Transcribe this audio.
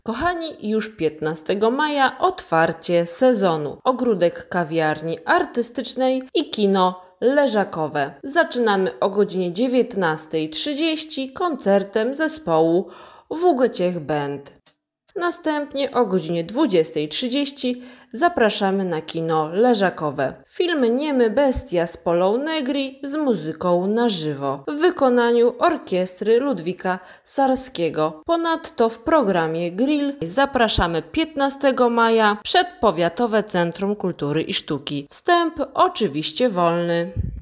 Kochani, już 15 maja otwarcie sezonu. Ogródek kawiarni artystycznej i kino leżakowe. Zaczynamy o godzinie 19:30 koncertem zespołu WGCiech Band. Następnie o godzinie 20:30 zapraszamy na kino leżakowe. Film Niemy Bestia z Polą Negri z muzyką na żywo w wykonaniu orkiestry Ludwika Sarskiego. Ponadto w programie Grill zapraszamy 15 maja przed Powiatowe Centrum Kultury i Sztuki. Wstęp oczywiście wolny.